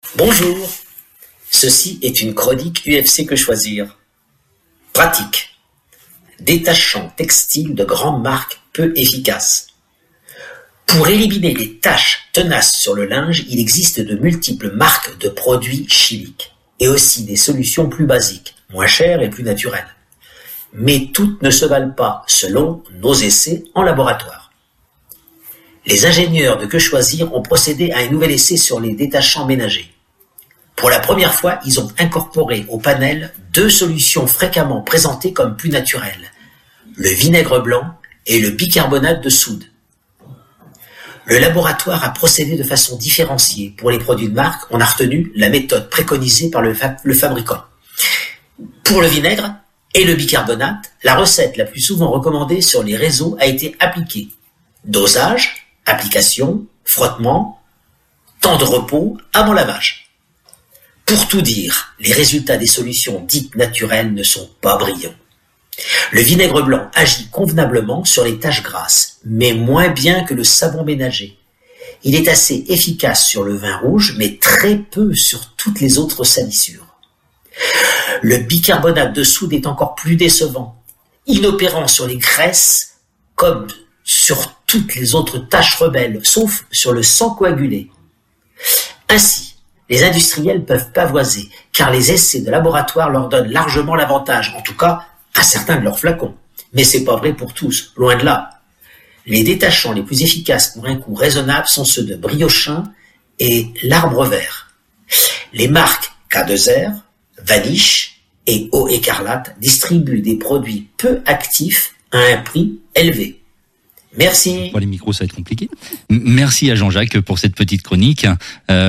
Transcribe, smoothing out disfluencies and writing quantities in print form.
Bonjour, ceci est une chronique UFC Que Choisir. Pratique. Détachant textile de grandes marques peu efficaces. Pour éliminer les taches tenaces sur le linge, il existe de multiples marques de produits chimiques et aussi des solutions plus basiques, moins chères et plus naturelles. Mais toutes ne se valent pas selon nos essais en laboratoire. Les ingénieurs de Que Choisir ont procédé à un nouvel essai sur les détachants ménagers. Pour la première fois, ils ont incorporé au panel deux solutions fréquemment présentées comme plus naturelles, le vinaigre blanc et le bicarbonate de soude. Le laboratoire a procédé de façon différenciée. Pour les produits de marque, on a retenu la méthode préconisée par le fabricant. Pour le vinaigre et le bicarbonate, la recette la plus souvent recommandée sur les réseaux a été appliquée. Dosage, application, frottement, temps de repos avant lavage. Pour tout dire, les résultats des solutions dites naturelles ne sont pas brillants. Le vinaigre blanc agit convenablement sur les taches grasses, mais moins bien que le savon ménager. Il est assez efficace sur le vin rouge, mais très peu sur toutes les autres salissures. Le bicarbonate de soude est encore plus décevant, inopérant sur les graisses comme sur toutes les autres taches rebelles, sauf sur le sang coagulé. Ainsi, les industriels peuvent pavoiser, car les essais de laboratoire leur donnent largement l'avantage, en tout cas à certains de leurs flacons. Mais c'est pas vrai pour tous, loin de là. Les détachants les plus efficaces pour un coût raisonnable sont ceux de Briochin et l'Arbre Vert. Les marques K2R, Vanish et Eau Écarlate distribuent des produits peu actifs à un prix élevé. Merci. Pour les micros, ça va être compliqué. Merci à Jean-Jacques pour cette petite chronique.